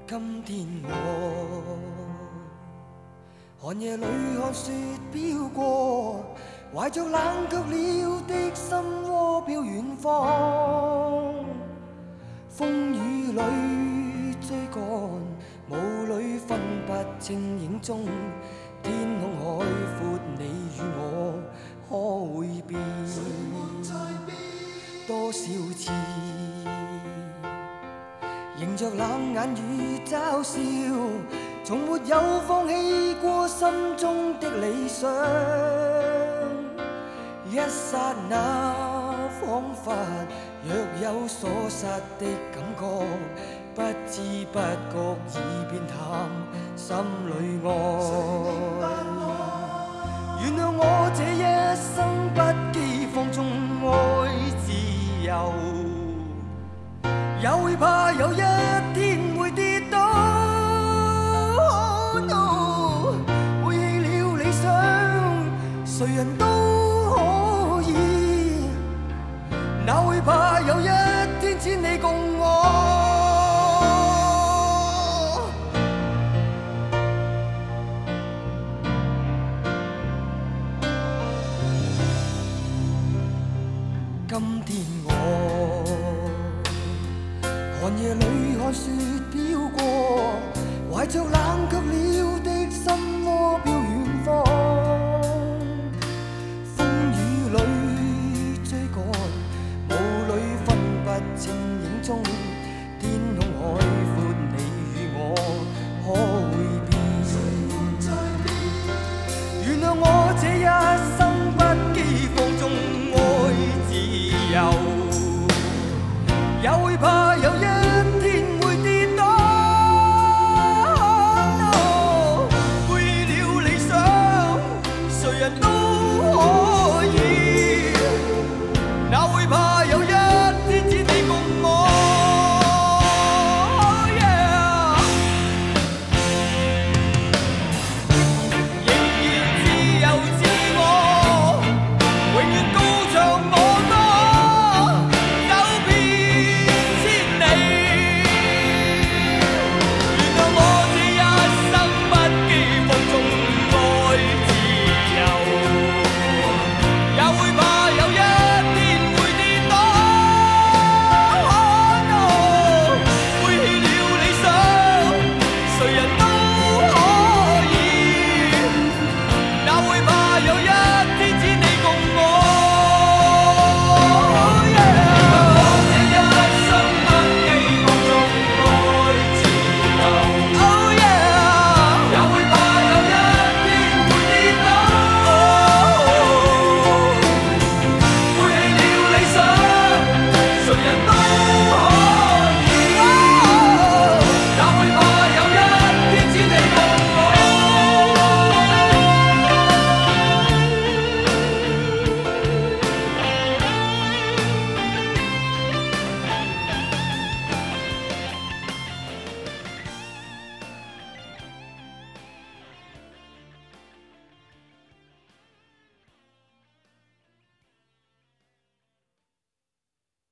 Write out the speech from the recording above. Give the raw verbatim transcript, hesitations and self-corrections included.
今天我寒夜里看雪飘过，怀着冷却了的心窝飘远方。风雨里追赶，雾里分不清影踪。天空海阔，你与我可会变？多少次迎着冷眼與嘲笑，從沒有放棄過心中的理想。一剎那彷彿若有所失的感覺，不知不覺已變淡，心裏愛。原諒我這一生不羈放縱愛自由，也會怕有一天會跌倒。Oh no， 背棄了理想，誰人都可以，哪會怕有一天只你共我。今天我寒夜里看雪飄過，懷着冷卻了的心窩飄遠方。風雨裏追趕，霧裏分不清影蹤。天空海闊，你與我可會變？原諒我這一生不羈放縱愛自由，也會怕